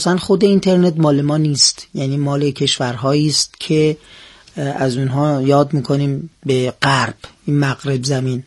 اصلا خود اینترنت مال ما نیست، یعنی مال کشورهایی است که از اونها یاد میکنیم به غرب، این مغرب زمین.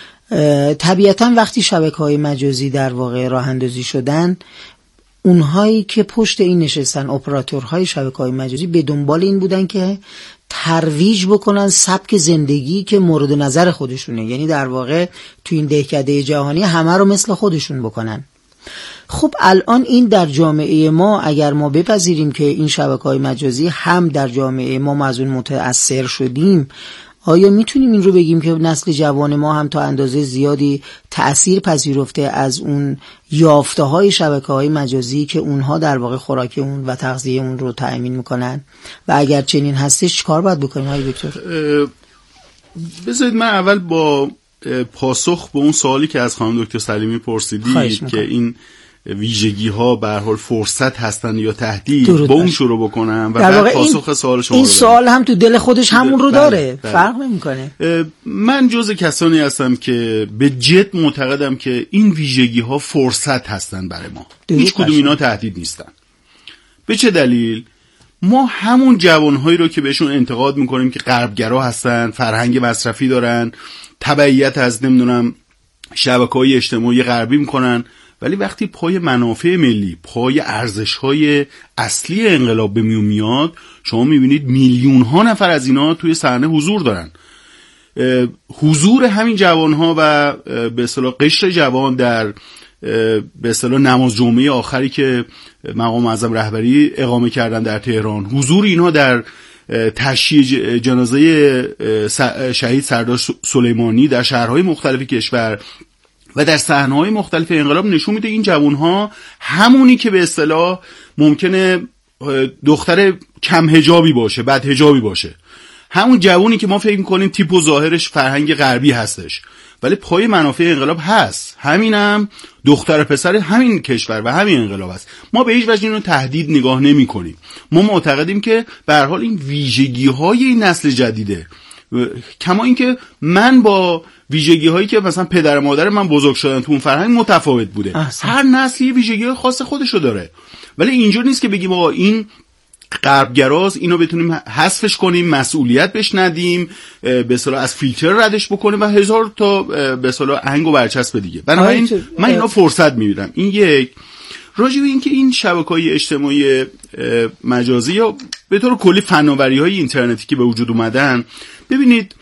طبیعتا وقتی شبکه‌های مجازی در واقع راه اندازی شدن، اونهایی که پشت این نشستن، اپراتورهای شبکه‌های مجازی، به دنبال این بودن که ترویج بکنن سبک زندگی که مورد نظر خودشونه، یعنی در واقع تو این دهکده جهانی همه رو مثل خودشون بکنن. خب الان این در جامعه ما، اگر ما بپذیریم که این شبکه‌های مجازی هم در جامعه ما از اون متأثر شدیم، آیا میتونیم این رو بگیم که نسل جوان ما هم تا اندازه زیادی تأثیر پذیرفته از اون یافته‌های شبکه‌های مجازی که اونها در واقع خوراک اون و تغذیه اون رو تأمین میکنن؟ و اگر چنین هستش چیکار باید بکنیم آقای دکتر؟ بذارید من اول با پاسخ به اون سوالی که از خانم دکتر سلیمی پرسیدید که این ویژگی ها به هر حال فرصت هستن یا تهدید، با اون شروع بکنم و بعد پاسخ سوال شما. این سوال هم تو دل خودش همون رو داره، فرق نمیکنه. من جز کسانی هستم که به جد معتقدم که این ویژگی ها فرصت هستن برای ما، هیچ کدوم اینا تهدید نیستن. به چه دلیل؟ ما همون جوانهایی رو که بهشون انتقاد میکنیم که غربگرا هستن، فرهنگ مصرفی دارن، تبعیت از نمیدونم شبکه‌های اجتماعی غربی میکنن، ولی وقتی پای منافع ملی، پای ارزش‌های اصلی انقلاب به میون میاد، شما میبینید میلیون ها نفر از اینا توی صحنه حضور دارن. حضور همین جوانها و به اصطلاح قشر جوان در به اصطلاح نماز جمعه آخری که مقام معظم رهبری اقامه کردن در تهران، حضور اینها در تشییع جنازه شهید سردار سلیمانی در شهرهای مختلف کشور و در صحنه‌های مختلف انقلاب نشون میده این جوانها همونی که به اصطلاح ممکنه دختر کم حجابی باشه، بد حجابی باشه، همون جوانی که ما فکر می‌کنیم تیپ و ظاهرش فرهنگ غربی هستش، ولی پای منافع انقلاب هست، همینم دختر پسر همین کشور و همین انقلاب هست. ما به هیچ وجه اینو تهدید نگاه نمی‌کنیم. ما معتقدیم که به هر حال این ویژگی‌های این نسل جدیده، کما اینکه من با ویژگی هایی که مثلا پدر و مادر من بزرگ شدن تو اون فرهنگ متفاوت بوده. هر نسلی ویژگی خاص خودشو داره، ولی اینجور نیست که بگیم آقا این غربگراست، اینو بتونیم حذفش کنیم، مسئولیت بهش ندیم، به اصطلاح از فیلتر ردش بکنیم و هزار تا به اصطلاح آهنگ و برچسب دیگه. بنابراین من اینا فرصت میبینم. این یک. راجع به اینکه این شبکه‌های اجتماعی مجازی یا به طور کلی فناوری‌های اینترنتی که به وجود اومدن، ببینید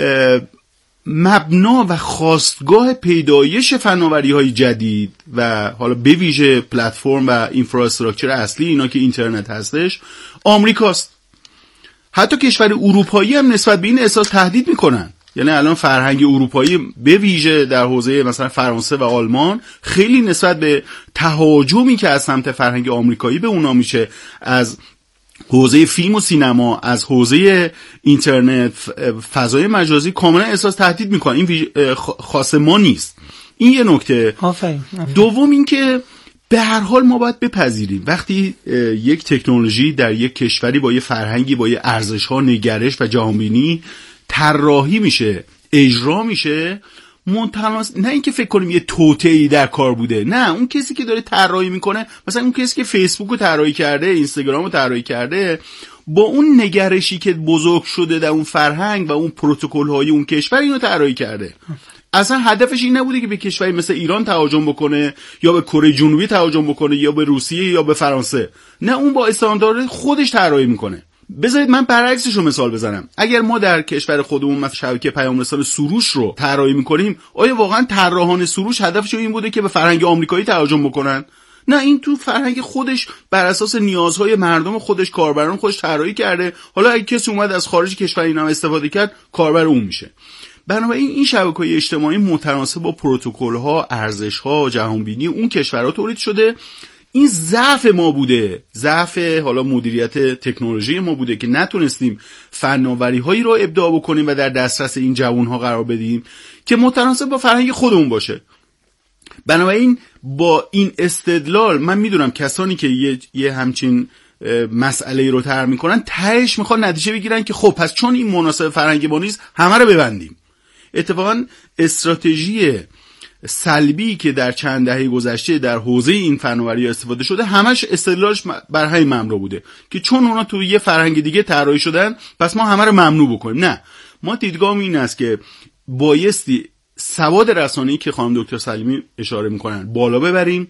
مبنا و خواستگاه پیدایش فناوری‌های جدید و حالا به ویژه پلتفرم و اینفراستراکچر اصلی اینا که اینترنت هستش آمریکاست. حتی کشور اروپایی هم نسبت به این احساس تهدید میکنن. یعنی الان فرهنگ اروپایی به ویژه در حوزه مثلا فرانسه و آلمان خیلی نسبت به تهاجمی که از سمت فرهنگ آمریکایی به اونا میشه، از حوزه فیلم و سینما، از حوزه اینترنت، فضای مجازی، کاملا احساس تهدید میکنه. این خاص ما نیست. این یه نکته. دوم این که به هر حال ما باید بپذیریم وقتی یک تکنولوژی در یک کشوری با یه فرهنگی، با یه ارزش‌ها، نگرش و جهانبینی طراحی میشه، اجرا میشه، نه اینکه فکر کنیم یه توطئه‌ای در کار بوده، نه، اون کسی که داره طراحی میکنه، مثلا اون کسی که فیسبوک رو طراحی کرده، اینستاگرام رو طراحی کرده، با اون نگرشی که بزرگ شده در اون فرهنگ و اون پروتکل‌های اون کشور اینو طراحی کرده. اصلا هدفش این نبوده که به کشوری مثل ایران تهاجم بکنه یا به کره جنوبی تهاجم بکنه یا به روسیه یا به فرانسه، نه، اون با استاندارد خودش طراحی میکنه. بذارید من برعکسش رو مثال بزنم. اگر ما در کشور خودمون مثلا شبکه پیام رسان سروش رو طراحی میکنیم، آیا واقعا طراحان سروش هدفشون این بوده که به فرهنگ آمریکایی تهاجم بکنن؟ نه، این تو فرهنگ خودش بر اساس نیازهای مردم خودش، کاربران خودش طراحی کرده. حالا اگه کسی اومد از خارج کشور اینا استفاده کرد، کاربر اون میشه. بنابراین این شبکه‌های اجتماعی متناسب با پروتکل‌ها، ارزش‌ها، جهانبینی اون کشورها تولید شده. این ضعف ما بوده، ضعف حالا مدیریت تکنولوژی ما بوده که نتونستیم فناوری‌هایی رو ابداع بکنیم و در دسترس این جوان‌ها قرار بدیم که متناسب با فرهنگ خودمون باشه. بنابراین با این استدلال من میدونم کسانی که یه همچین مسئله رو طرح میکنن تهش میخوان نتیجه بگیرن که خب پس چون این مناسب فرهنگ ما نیست همه رو ببندیم. اتفاقا استراتژی سلبی که در چند دهه گذشته در حوزه این فناوری استفاده شده همش استدلالش بر همین مبنا بوده که چون اونا تو یه فرهنگ دیگه طراحی شدن پس ما همه رو ممنوع بکنیم. نه، ما دیدگاهمون این است که بایستی سواد رسانه‌ای که خانم دکتر سلیمی اشاره میکنن بالا ببریم،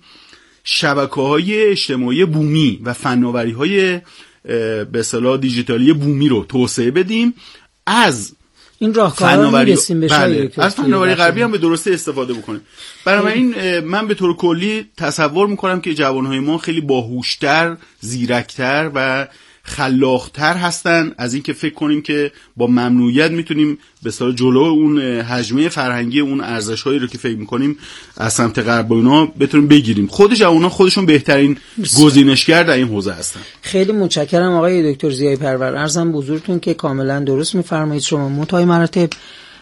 شبکه‌های اجتماعی بومی و فناوری‌های به اصطلاح دیجیتالی بومی رو توسعه بدیم، از این راهکارها میرسیم به از فناوری غربی هم به درستی استفاده بکنیم. بنابراین من به طور کلی تصور میکنم که جوانهای ما خیلی باهوشتر، زیرکتر و خلاقتر هستن از این که فکر کنیم که با ممنوعیت میتونیم به اصطلاح جلو اون حجمه فرهنگی، اون ارزش‌هایی رو که فکر میکنیم از سمت غرب و اینا بتونیم بگیریم. خود جوان‌ها خودشون بهترین گزینشگر در این حوزه هستن. خیلی متشکرم آقای دکتر ضیایی پرور. عرضم بزرگتون که کاملا درست میفرمایید. شما منتهای مراتب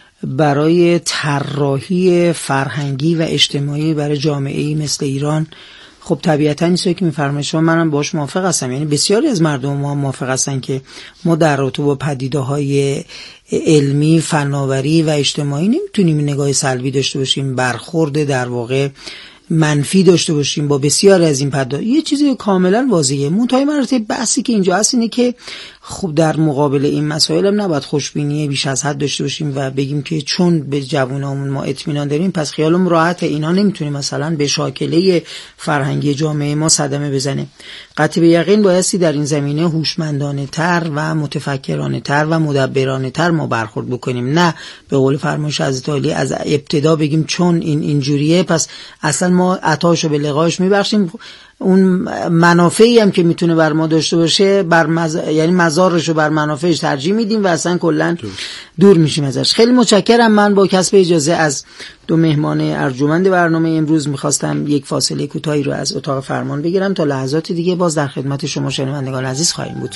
برای طراحی فرهنگی و اجتماعی برای جامعه‌ای مثل ایران، خب طبیعتاً این چیزی که می‌فرمایید شما منم باش موافق هستم، یعنی بسیاری از مردم ما موافق هستن که ما در رابطه با پدیده‌های علمی، فناوری و اجتماعی نمیتونیم نگاه سلبی داشته باشیم، برخورد در واقع منفی داشته باشیم با بسیاری از این پدیده‌ها. یه چیزی کاملا واضحه. منتهای مراتب بحثی که اینجا هست اینه که خب در مقابل این مسائل هم نباید خوشبینی بیش از حد داشته باشیم و بگیم که چون به جوانامون ما اطمینان داریم پس خیالمون راحته، اینا نمیتونه مثلا به شاکله فرهنگی جامعه ما صدمه بزنه. قطع به یقین بایستی در این زمینه هوشمندانه تر و متفکرانه تر و مدبرانه تر ما برخورد بکنیم، نه به قول فرمایش حضرت علی از ابتدا بگیم چون این اینجوریه پس اصلا ما عطاشو به لقاش میبخشیم، اون منافعی هم که میتونه بر ما داشته باشه یعنی مضارشو بر منافعش ترجیح میدیم و اصلا کلا دور میشیم ازش. خیلی متشکرم. من با کسب اجازه از دو مهمان ارجمند برنامه امروز میخواستم یک فاصله کوتاهی رو از اتاق فرمان بگیرم تا لحظات دیگه باز در خدمت شما شنوندگان عزیز خواهیم بود.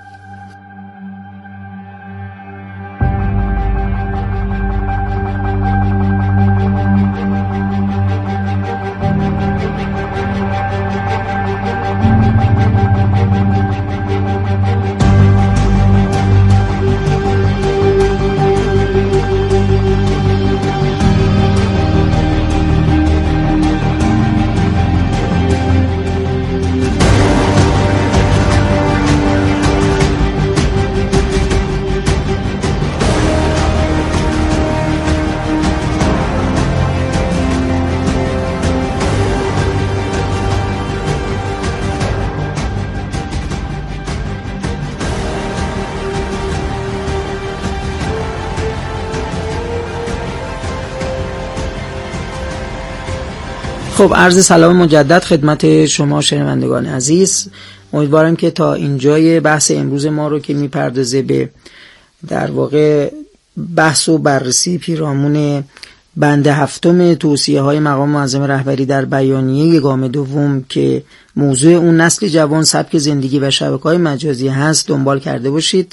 خب عرض سلام مجدد خدمت شما شنوندگان عزیز. امیدوارم که تا اینجای بحث امروز ما رو که میپردازه به در واقع بحث و بررسی پیرامون بند 7 توصیه های مقام معظم رهبری در بیانیه گام دوم که موضوع اون نسل جوان، سبک زندگی و شبکه‌های مجازی هست دنبال کرده باشید.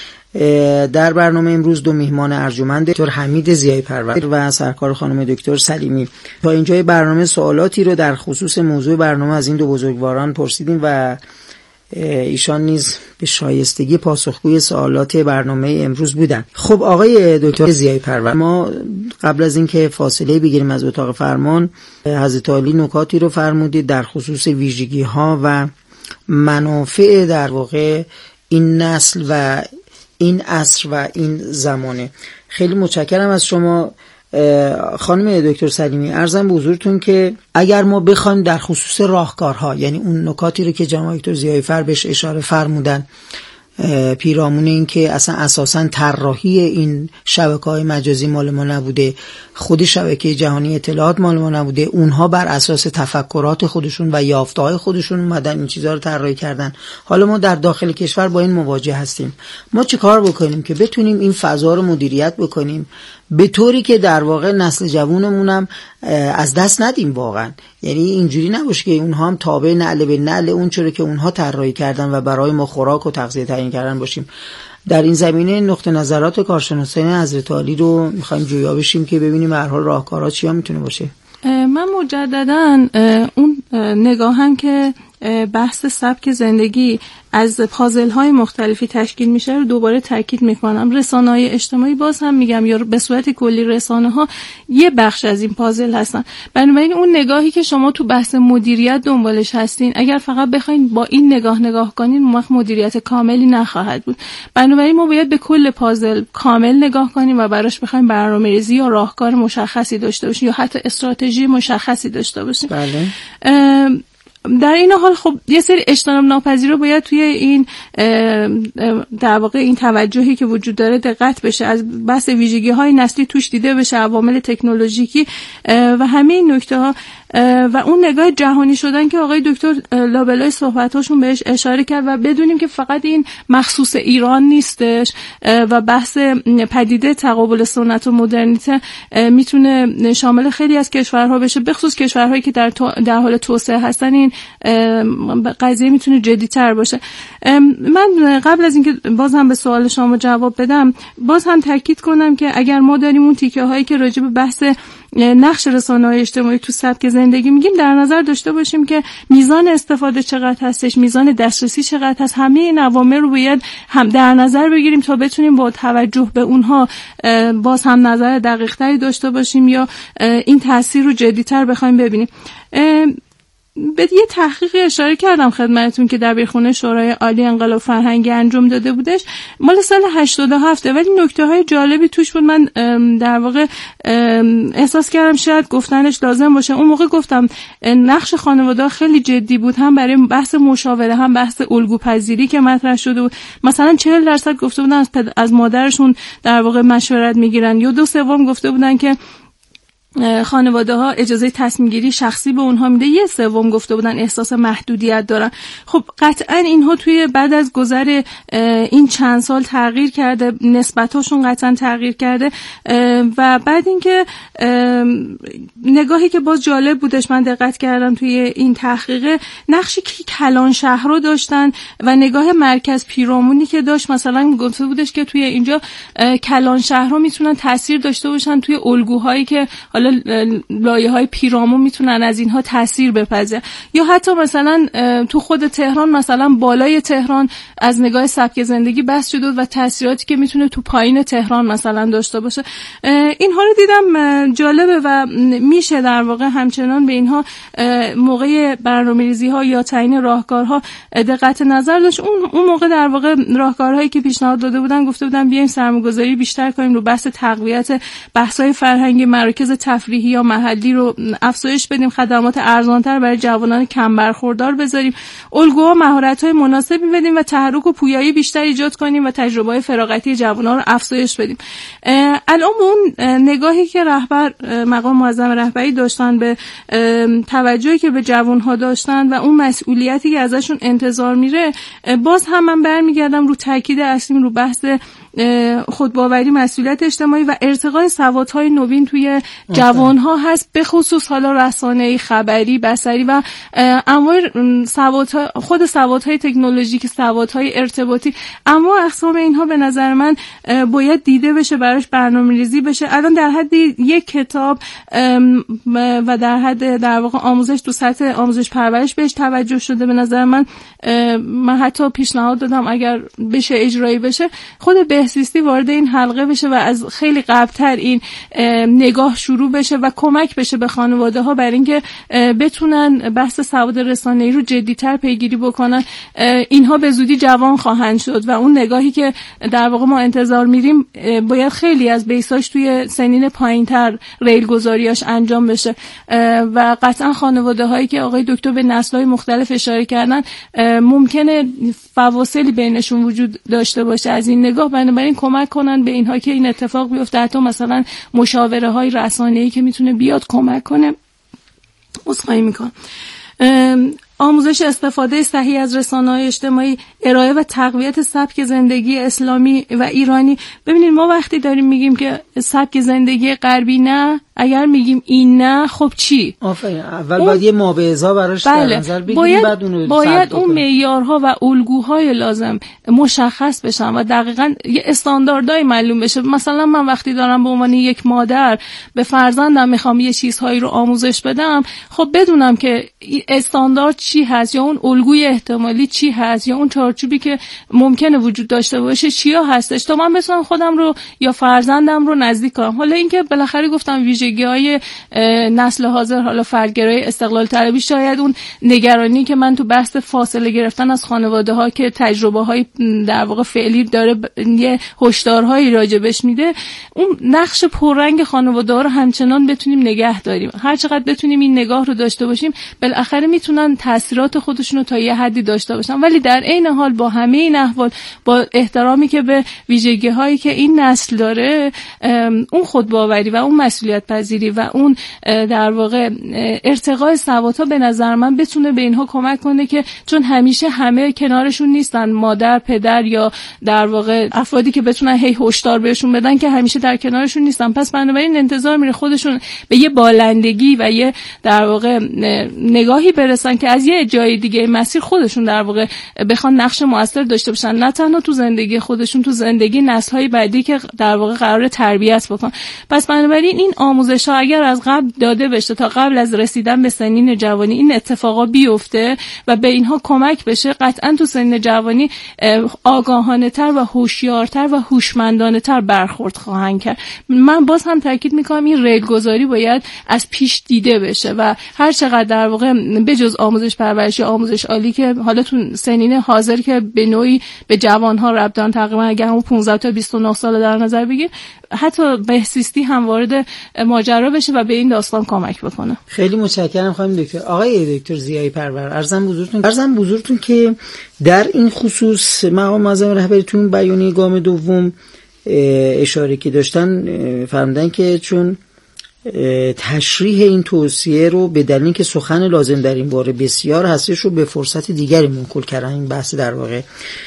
در برنامه امروز دو میهمان ارجمند، دکتر حمید ضیایی پرور و سرکار خانم دکتر سلیمی. تا اینجای برنامه سوالاتی رو در خصوص موضوع برنامه از این دو بزرگواران پرسیدیم و ایشان نیز به شایستگی پاسخگوی سوالات برنامه امروز بودن. خب آقای دکتر ضیایی پرور، ما قبل از اینکه فاصله بگیریم از اتاق فرمان حضرت علی نکاتی رو فرمودید در خصوص ویژگی‌ها و منافع در واقع این نسل و این عصر و این زمانه. خیلی متشکرم از شما خانم دکتر سلیمی. عرضم به حضورتون که اگر ما بخوایم در خصوص راهکارها، یعنی اون نکاتی رو که جناب دکتر ضیایی فر بهش اشاره فرمودن پیرامون این که اصلا اساساً طراحی این شبکه‌های مجازی مال ما نبوده، خود شبکه جهانی اطلاعات مال ما نبوده، اونها بر اساس تفکرات خودشون و یافته‌های خودشون اومدن این چیزا رو طراحی کردن. حالا ما در داخل کشور با این مواجه هستیم. ما چه کار بکنیم که بتونیم این فضا رو مدیریت بکنیم به طوری که در واقع نسل جوونمون هم از دست ندیم واقعا، یعنی اینجوری نباشه که اونها هم تابع نعل به نعل اون چیزی که اونها طراحی کردن و برای ما خوراک و تغذیه تعیین کردن باشیم. در این زمینه نقطه نظرات کارشناسان حضرت علی رو می‌خوایم جویا بشیم که ببینیم به هر حال راهکارها چیا میتونه باشه. من مجدداً اون نگاهن که بحث سبک زندگی از پازل های مختلفی تشکیل میشه رو دوباره تاکید میکنم. رسانه‌های اجتماعی باز هم میگم یا به صورت کلی رسانه ها یه بخش از این پازل هستن. بنابراین اون نگاهی که شما تو بحث مدیریت دنبالش هستین، اگر فقط بخواید با این نگاه کنین، اون وقت مدیریت کاملی نخواهد بود. بنابراین ما باید به کل پازل کامل نگاه کنیم و براش بخوایم برنامه‌ریزی یا راهکار مشخصی داشته باشیم یا حتی استراتژی مشخصی داشته باشیم. بله. در این حال خب یه سری اجتناب ناپذیر رو باید توی این در واقع این توجهی که وجود داره دقت بشه، از بحث ویژگی‌های نسلی توش دیده بشه، عوامل تکنولوژیکی و همه این نکته‌ها و اون نگاه جهانی شدن که آقای دکتر لابلای صحبتاشون بهش اشاره کرد و بدونیم که فقط این مخصوص ایران نیستش و بحث پدیده تقابل سنت و مدرنیته میتونه شامل خیلی از کشورها بشه، به خصوص کشورهایی که در حال توسعه هستن. این قضیه میتونه جدی‌تر باشه. من قبل از اینکه باز هم به سوال شما جواب بدم، باز هم تاکید کنم که اگر ما داریم اون تیکه هایی که راجع به بحث نقش رسانه‌های اجتماعی تو سبک زندگی میگیم، در نظر داشته باشیم که میزان استفاده چقدر هستش، میزان دسترسی چقدر هست، همه این عوامل رو باید هم در نظر بگیریم تا بتونیم با توجه به اونها باز هم نظر دقیق‌تری داشته باشیم یا این تاثیر رو جدی‌تر بخوایم ببینیم. به یه تحقیقی اشاره کردم خدمتتون که دبیرخونه شورای عالی انقلاب فرهنگی انجام داده بودش، مال سال 87، ولی نکته‌های جالبی توش بود. من در واقع احساس کردم شاید گفتنش لازم باشه. اون موقع گفتم نقش خانواده خیلی جدی بود، هم برای بحث مشاوره هم بحث الگوپذیری که مطرح شده بود. مثلا 40% گفته بودن از مادرشون در واقع مشورت میگیرن، یا 2/3 گفته بودن که خانواده ها اجازه تصمیم گیری شخصی به اونها میده، 1/3 گفته بودن احساس محدودیت دارن. خب قطعا اینها توی بعد از گذر این چند سال تغییر کرده، نسبتاشون قطعا تغییر کرده و بعد اینکه نگاهی که باز جالب بودش من دقت کردم توی این تحقیق، نقشی که کلان شهرها داشتن و نگاه مرکز پیرامونی که داشت. مثلا گفته بودش که توی اینجا کلان شهرها میتونن تاثیر داشته باشن توی الگوهایی که حالا لایه‌های پیرامون میتونن از اینها تاثیر بپذیرن، یا حتی مثلا تو خود تهران، مثلا بالای تهران از نگاه سبک زندگی بحث شده و تاثیراتی که میتونه تو پایین تهران مثلا داشته باشه. اینها رو دیدم جالبه و میشه در واقع همچنان به اینها موقع برنامه‌ریزی‌ها یا تعیین راهکارها دقت نظر داشت. اون موقع در واقع راهکارهایی که پیشنهاد داده بودن، گفته بودن بیایم سرمایه‌گذاری بیشتر کنیم رو بحث تقویت بحث‌های فرهنگی، مراکز تفریحی یا محلی رو افزایش بدیم، خدمات ارزان‌تر برای جوانان کم برخوردار بذاریم، الگوها مهارت‌های مناسبی بدیم و تحرک و پویایی بیشتر ایجاد کنیم و تجربه‌های فراغتی جوانان رو افزایش بدیم. الان اون نگاهی که مقام معظم رهبری داشتن به توجهی که به جوان‌ها داشتن و اون مسئولیتی که ازشون انتظار میره، باز هم من برمیگردم رو تاکید اصلی رو بحث خودباوری، مسئولیت اجتماعی و ارتقای سوادهای نوین توی جوانها هست، به خصوص حالا رسانه‌ای، خبری، بصری و انواع سوادها، خود سوادهای تکنولوژیک، سوادهای ارتباطی، اما اقسام اینها به نظر من باید دیده بشه، براش برنامه‌ریزی بشه. الان در حد یک کتاب و در حد در واقع آموزش تو سطح آموزش پرورش بهش توجه شده. به نظر من حتی پیشنهاد دادم اگر بشه اجرایی بشه، خود بهزیستی وارد این حلقه بشه و از خیلی قبل‌تر این نگاه شروع بشه و کمک بشه به خانواده‌ها برای اینکه بتونن بحث سواد رسانه‌ای رو جدی‌تر پیگیری بکنن. اینها به زودی جوان خواهند شد و اون نگاهی که در واقع ما انتظار میریم باید خیلی از بیساش توی سنین پایین‌تر ریل‌گذاریاش انجام بشه و قطعا خانواده‌هایی که آقای دکتر به نسل‌های مختلف اشاره کردن ممکنه فواصلی بینشون وجود داشته باشه از این نگاه، بنابراین کمک کنن به اینها که این اتفاق بیفته. حتی مثلا مشاوره های رسانه‌ای که میتونه بیاد کمک کنه. عذرخواهی میکنم. آموزش استفاده صحیح از رسانه‌های اجتماعی، ارائه و تقویت سبک زندگی اسلامی و ایرانی. ببینید ما وقتی داریم میگیم که سبک زندگی غربی نه، اگر میگیم این نه، خب چی؟ آفرین. اول باید یه مابعضا براش در نظر بگیریم، باید اون معیارها و الگوهای لازم مشخص بشن و دقیقاً یه استانداردهای معلوم بشه. مثلا من وقتی دارم به عنوان یک مادر به فرزندم میخوام یه چیزهایی رو آموزش بدم، خب بدونم که استاندارد چی هست، یا اون الگوی احتمالی چی هست، یا اون چارچوبی که ممکنه وجود داشته باشه چیا هستش، تا من بتونم خودم رو یا فرزندم رو نزدیک کنم. حالا اینکه بالاخره گفتم ویژگی‌های نسل حاضر، حالا فردگرایی، استقلال طلبی، شاید اون نگرانی که من تو بحث فاصله گرفتن از خانواده‌ها که تجربه‌های در واقع فعلی داره یه هشدارهایی راجبش میده، اون نقش پررنگ خانواده‌ها رو همچنان بتونیم نگه داریم. هر چقدر بتونیم این نگاه رو داشته باشیم، بالاخره میتونن تاثیرات خودشون رو تا یه حدی داشته باشن، ولی در عین حال با همه این احوال، با احترامی که به ویژگی‌هایی که این نسل داره، اون خودباوری و اون مسئولیت پذیری و اون در واقع ارتقای سوادها به نظر من بتونه به اینها کمک کنه، که چون همیشه همه کنارشون نیستن، مادر، پدر یا در واقع افرادی که بتونن هی هشدار بهشون بدن که همیشه در کنارشون نیستن. پس بنابراین انتظار میره خودشون به یه بالندگی و یه در واقع نگاهی برسن که از یه جای دیگه مسیر خودشون در واقع بخوان نقش موثر داشته باشن، نه تنها تو زندگی خودشون، تو زندگی نسل‌های بعدی که در واقع قرار تربیت بکنن. پس بنابراین این آموزش‌ها اگر از قبل داده بشه تا قبل از رسیدن به سنین جوانی این اتفاقا بیفته و به اینها کمک بشه، قطعاً تو سن جوانی آگاهانه‌تر و هوشیارتر و هوشمندانه‌تر برخورد خواهند کرد. من باز هم تاکید می‌کنم این ریلگذاری باید از پیش دیده بشه و هر چقدر در واقع بجز آموزش پرورشی، آموزش عالی که حالا تو سنین حاضر که به نوعی به جوان‌ها ربط دارن، تقریبا اگه همون 15 تا 29 سال در نظر بگیر، حتی بهزیستی هم وارد ماجرا بشه و به این داستان کمک بکنه. خیلی متشکرم خانم دکتر. آقای دکتر ضیایی پرور، عرضم بزرگتون که در این خصوص مقام معظم رهبری تو اون بیانیه گام دوم اشاره که داشتن فرمودن که چون تشریح این توصیه رو به دلیل که سخن لازم در این باره بسیار هستش رو به فرصت دیگری منقول کردن. این بحث در واقع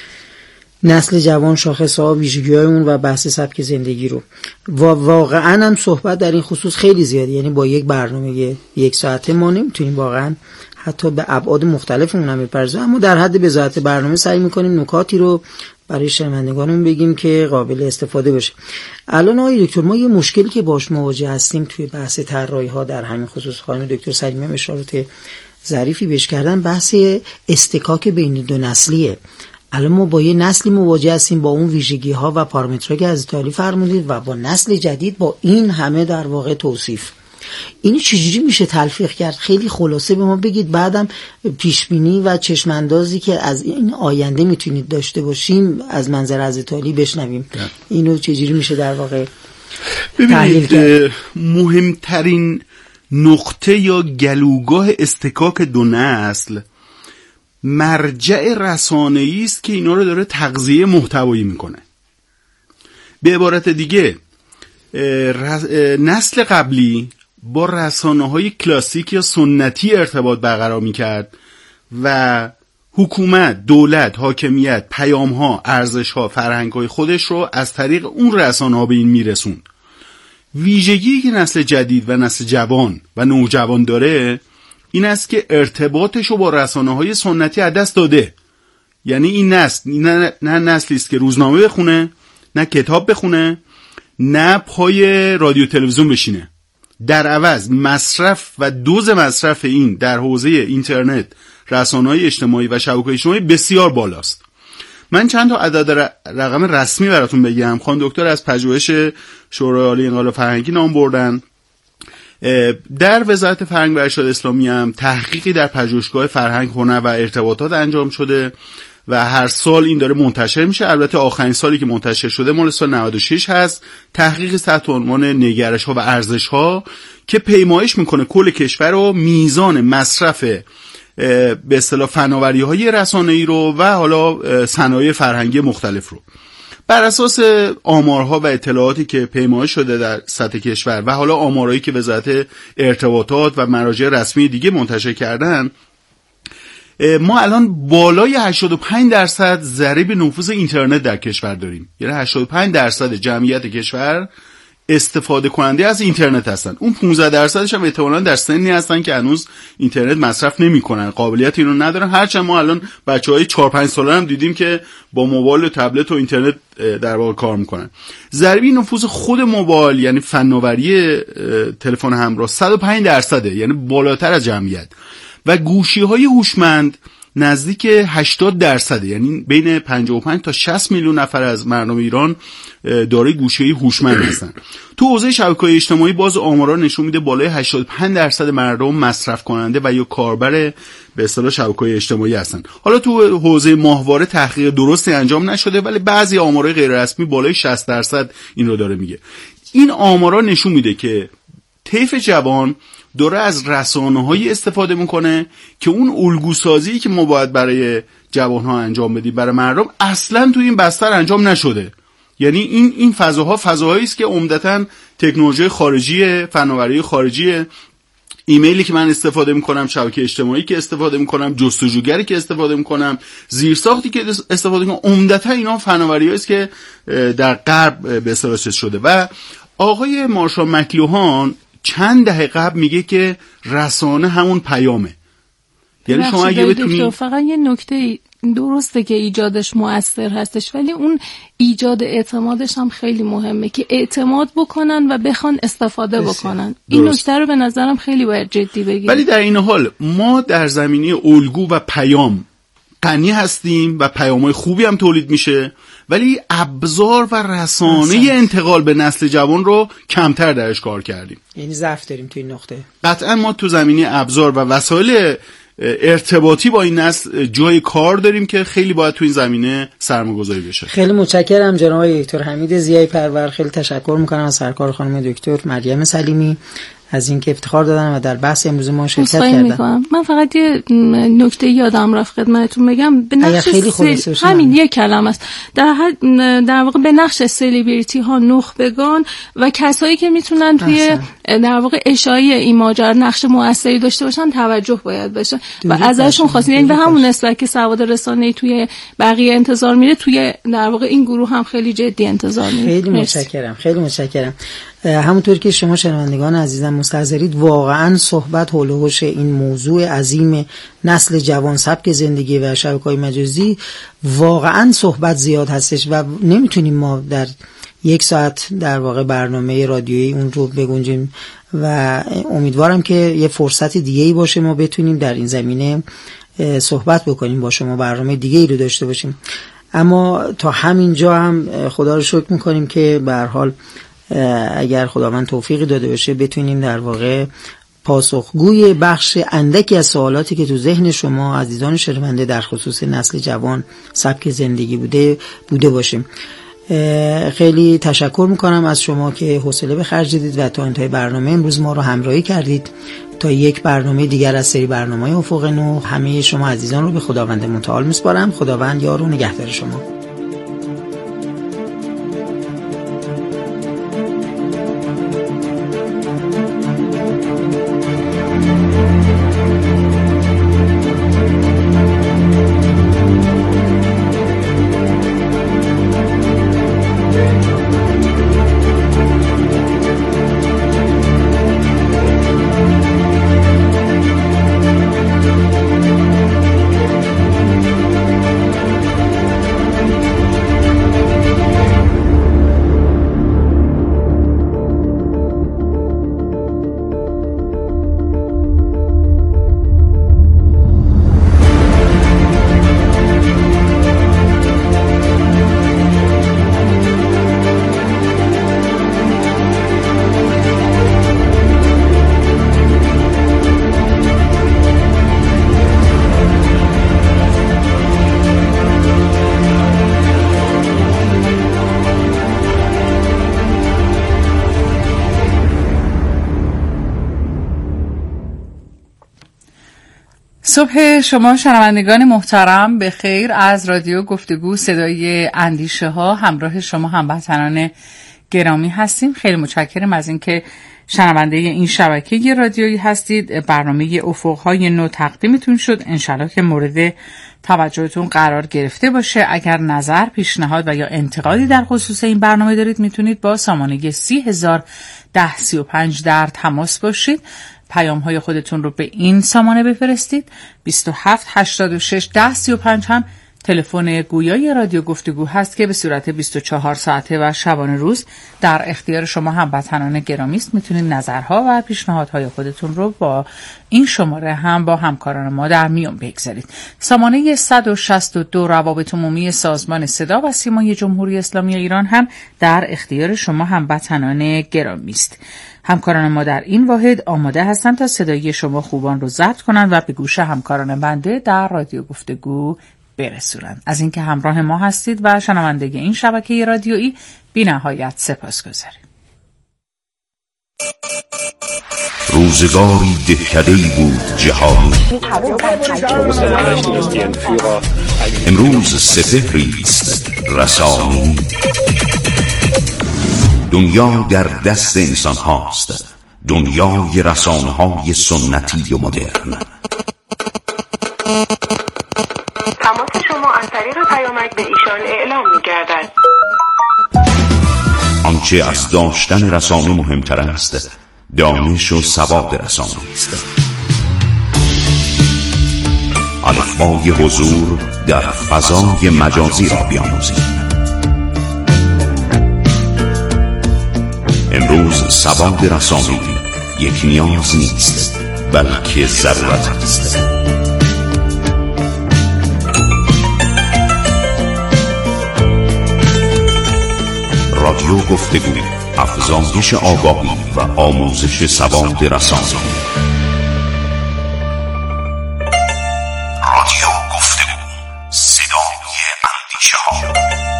نسل جوان، شاخص‌ها، ویژگی‌های اون و بحث سبک زندگی رو و واقعا هم صحبت در این خصوص خیلی زیاده. یعنی با یک برنامه 1 ساعته ما نمیتونیم واقعا حتی به ابعاد مختلف اون هم بپردازیم، اما در حد بضاعت برنامه سعی میکنیم نکاتی رو برای شنوندگانمون بگیم که قابل استفاده باشه. الان آقای دکتر، ما یه مشکلی که باش مواجه هستیم توی بحث طراحی‌ها در همین خصوص، خانم دکتر سلیمی اشارات ظریفی بهش کردن، بحث استکاک بین دو نسلیه. الان ما با یه نسلی مواجه هستیم با اون ویژگی‌ها و پارامترهایی که از تعالی فرمودید و با نسل جدید با این همه در واقع توصیف. اینو چجوری میشه تلفیق کرد؟ خیلی خلاصه به ما بگید، بعدم پیشبینی و چشماندازی که از این آینده میتونید داشته باشیم از منظر از تعالی بشنویم. اینو چجوری میشه در واقع تحلیل کرد؟ مهمترین نقطه یا گلوگاه استکاک دو نسل مرجع رسانه‌ای است که اینا رو داره تغذیه محتوایی میکنه. به عبارت دیگه نسل قبلی با رسانه‌های کلاسیک یا سنتی ارتباط برقرار میکرد و حکومت، دولت، حاکمیت، پیام‌ها، ارزش‌ها، فرهنگ‌های خودش رو از طریق اون رسانه‌ها به این میرسوند. ویژگی که نسل جدید و نسل جوان و نوجوان داره این است که ارتباطش رو با رسانه‌های سنتی از دست داده. یعنی این نسل نه نسلی است که روزنامه بخونه، نه کتاب بخونه، نه پای رادیو تلویزیون بشینه. در عوض مصرف و دوز مصرف این در حوزه اینترنت، رسانه‌های اجتماعی و شبکه‌های اجتماعی بسیار بالاست. من چند تا عدد رقم رسمی براتون بگم. خانم دکتر از پژوهش شورای عالی انقلاب فرهنگی نام بردن. در وزارت فرهنگ و ارشاد اسلامی هم تحقیقی در پژوهشگاه فرهنگ، هنر و ارتباطات انجام شده و هر سال این داره منتشر میشه. البته آخرین سالی که منتشر شده مال سال 96 هست. تحقیق تحت عنوان نگرش‌ها و ارزش‌ها که پیمایش میکنه کل کشور رو، میزان مصرف به اصطلاح فناوری‌های رسانه‌ای رو و حالا صنایع فرهنگی مختلف رو. بر اساس آمارها و اطلاعاتی که پیمایش شده در سطح کشور و حالا آمارهایی که وزارت ارتباطات و مراجع رسمی دیگه منتشر کردن، ما الان بالای 85% ضریب نفوذ اینترنت در کشور داریم. یعنی 85% جمعیت کشور استفاده کننده از اینترنت هستن. اون 15% هم احتمالاً در سنی هستن که هنوز اینترنت مصرف نمی‌کنن، قابلیت اینو ندارن. هرچند ما الان بچه‌های 4-5 ساله هم دیدیم که با موبایل و تبلت و اینترنت در واقع کار میکنن. ضریب نفوذ خود موبایل یعنی فناوری تلفن همراه 105%، یعنی بالاتر از جمعیت، و گوشی‌های هوشمند نزدیک 80%، یعنی بین 55 تا 60 میلیون نفر از مردم ایران دارای گوشی هوشمند هستن. تو حوزه شبکه‌های اجتماعی باز آمارا نشون میده بالای 85% مردم مصرف کننده و یا کاربر به اصطلاح شبکه‌های اجتماعی هستن. حالا تو حوزه ماهواره تحقیق درستی انجام نشده، ولی بعضی آمارای غیر رسمی بالای 60% این رو داره میگه. این آمارا نشون میده که طیف جوان داره از رسانه‌های استفاده میکنه که اون الگوسازی که ما باید برای جوان‌ها انجام بدیم برای مردم اصلا تو این بستر انجام نشده. یعنی این فضاهایی است که عمدتاً تکنولوژی خارجی، فناوری خارجی، ایمیلی که من استفاده میکنم، شبکه اجتماعی که استفاده میکنم، جستجوگری که استفاده میکنم، زیرساختی که استفاده میکنم، عمدتاً اینا فناوری‌هایی است که در غرب به اصطلاح شده. و آقای مارشال مکلوهان چند دهه قبل میگه که رسانه همون پیامه. یعنی شما اگه بتونی، فقط یه نکته درسته که ایجادش مؤثر هستش، ولی اون ایجاد اعتمادش هم خیلی مهمه که اعتماد بکنن و بخوان استفاده بکنن. این نکته رو به نظرم خیلی باید جدی بگیریم. ولی در این حال ما در زمینه الگو و پیام غنی هستیم و پیام‌های خوبی هم تولید میشه، ولی ابزار و رسانه انتقال به نسل جوان رو کمتر درش کار کردیم. یعنی ضعف داریم تو این نقطه. قطعا ما تو زمینه ابزار و وسایل ارتباطی با این نسل جای کار داریم که خیلی باید تو این زمینه سرمایه‌گذاری بشه. خیلی متشکرم جناب دکتر حمید ضیایی پرور. خیلی تشکر میکنم از سرکار خانم دکتر مریم سلیمی از اینکه افتخار دادن و در بحث امروز ما شرکت کردن. من فقط یه نکته یادم رفت خدمتتون بگم. به نقش همین یک کلمه است. در واقع به نقش سلبریتی ها، نخبگان و کسایی که میتونن توی در واقع اشاعه این ماجرا نقش موثری داشته باشن توجه باید بشه و ازشون خواستیم. یعنی به همون نسبت که سواد رسانه‌ای توی بقیه انتظار میره، توی در واقع این گروه هم خیلی جدی انتظار میره. خیلی متشکرم. خیلی متشکرم. همونطور که شما شنوندگان عزیزم مستحضرید، واقعا صحبت حول و حوش این موضوع عظیم نسل جوان، سبک زندگی و شبکه‌های مجازی واقعا صحبت زیاد هستش و نمیتونیم ما در یک ساعت در واقع برنامه رادیویی اون رو بگنجیم و امیدوارم که یه فرصت دیگه‌ای باشه ما بتونیم در این زمینه صحبت بکنیم با شما، برنامه دیگه‌ای رو داشته باشیم. اما تا همینجا هم خدا رو شکر میکنیم که به هر حال اگر خداوند توفیقی داده باشه بتونیم در واقع پاسخگوی بخش اندکی از سوالاتی که تو ذهن شما عزیزان شنونده در خصوص نسل جوان، سبک زندگی بوده باشیم. خیلی تشکر میکنم از شما که حوصله به خرج دادید و تا انتهای برنامه امروز ما رو همراهی کردید. تا یک برنامه دیگر از سری برنامه‌های افق نو، همه شما عزیزان رو به خداوند متعال میسپارم. خداوند یار و نگهدار شما. صبح شما شنوندگان محترم به خیر. از رادیو گفتگو صدای اندیشه ها همراه شما هموطنان گرامی هستیم. خیلی متشکرم از اینکه شنونده این شبکه رادیویی هستید. برنامه افق‌های نو تقدیمتون شد. انشالله که مورد توجهتون قرار گرفته باشه. اگر نظر، پیشنهاد و یا انتقادی در خصوص این برنامه دارید میتونید با سامانه 30,1035 در تماس باشید. پیام‌های خودتون رو به این سامانه بفرستید. 27861035 هم تلفن گویای رادیو گفتگو هست که به صورت 24 ساعته و شبانه روز در اختیار شما هموطنان گرامی است. میتونید نظرها و پیشنهادهای خودتون رو با این شماره هم با همکاران ما در میون بگذارید. سامانه 162 روابط عمومی سازمان صدا و سیمای جمهوری اسلامی ایران هم در اختیار شما هموطنان گرامی است. همکاران ما در این واحد آماده هستند تا صدای شما خوبان رو ضبط کنند و به گوش همکاران بنده در رادیو گفتگو برسونند. از اینکه همراه ما هستید و شنونده این شبکه رادیویی بی نهایت سپاسگزاریم. روزگاری دهکده‌ای بود جهانی، امروز سپهری است رسانی. دنیا در دست انسان هاست، دنیای رسانه های سنتی و مدرن. تماس شما از طریق پیامک به ایشان اعلام می‌گردد. آنچه از داشتن رسانه مهمتر است، دانش و سواد رسانه است. الفبای حضور در فضای مجازی را بیاموزید. امروز سواد رسانه‌ای یک نیاز نیست، بلکه ضرورت است. رادیو گفتگو، افزایش آگاهی و آموزش سواد رسانه‌ای. رادیو گفتگو، صدای اندیشه‌ها.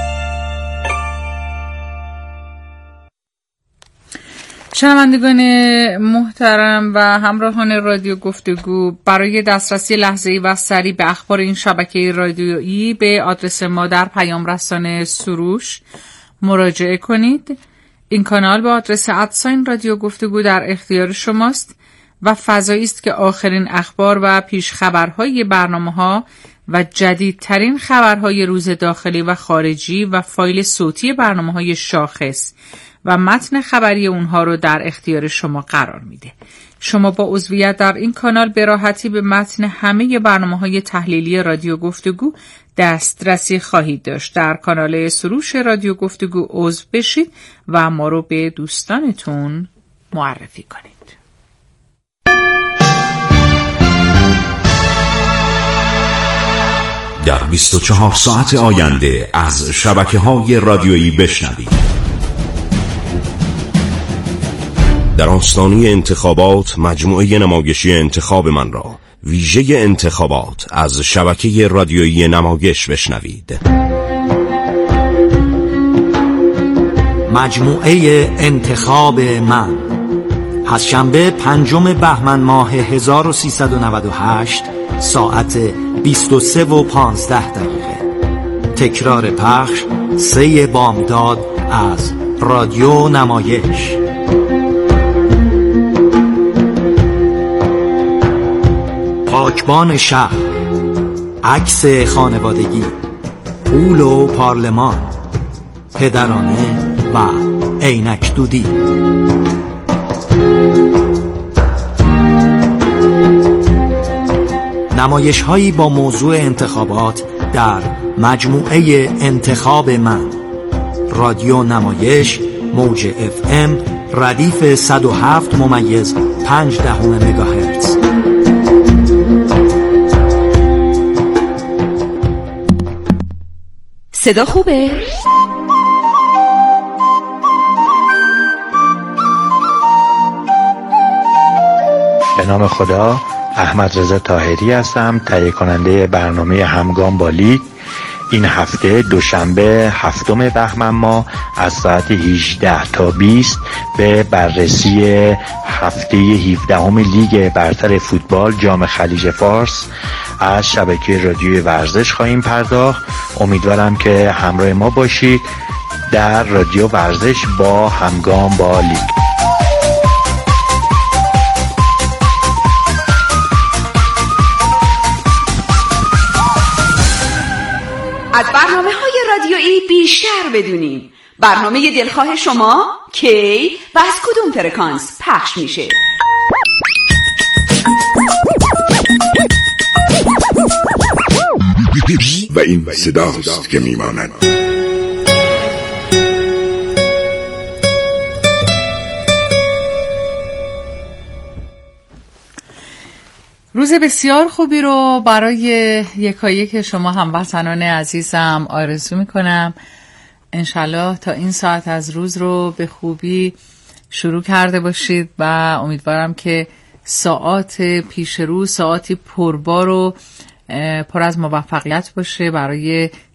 شنوندگان محترم و همراهان رادیو گفتگو، برای دسترسی لحظه‌ای و سریع به اخبار این شبکه رادیویی به آدرس ما در پیام رسانه سروش مراجعه کنید. این کانال با آدرس @رادیو گفتگو در اختیار شماست و فضایی است که آخرین اخبار و پیش خبرهای برنامه‌ها و جدیدترین خبرهای روز داخلی و خارجی و فایل صوتی برنامه‌های شاخص و متن خبری اونها رو در اختیار شما قرار میده. شما با عضویت در این کانال به راحتی به متن همه برنامه‌های تحلیلی رادیو گفتگو دسترسی خواهید داشت. در کانال سروش رادیو گفتگو عضو بشید و ما رو به دوستانتون معرفی کنید. در 24 ساعت آینده از شبکه‌های رادیویی بشنوید. در آستانه انتخابات، مجموعه نمایشی انتخاب من را، ویژه انتخابات، از شبکه رادیویی نمایش بشنوید. مجموعه انتخاب من، پس‌شنبه 5 بهمن ماه 1398 ساعت 23:15. تکرار پخش 3 بامداد از رادیو نمایش. پاکبان شهر، عکس خانوادگی، پول و پارلمان، پدرانه و عینک دودی. نمایش هایی با موضوع انتخابات در مجموعه انتخاب من. رادیو نمایش، موج FM، ردیف 107.5 مگاهرتز. صدا خوبه؟ به نام خدا، احمد رضا طاهری هستم، تهیه کننده برنامه همگام با لیگ. این هفته دوشنبه 7 بهمن ماه از ساعت 18 تا 20 به بررسی هفته 17 لیگ برتر فوتبال جام خلیج فارس از شبکه رادیوی ورزش خواهیم پرداخت. امیدوارم که همراه ما باشید در رادیو ورزش با همگام با لیگ. از برنامه‌های رادیویی بیشتر بدونیم. برنامه دلخواه شما کی و از کدوم فرکانس پخش میشه؟ و این صداست که میماند. روز بسیار خوبی رو برای یکایک شما هموطنان عزیزم آرزو میکنم. انشالله تا این ساعت از روز رو به خوبی شروع کرده باشید و امیدوارم که ساعات پیش رو ساعتی پربار و پر از موفقیت باشه برای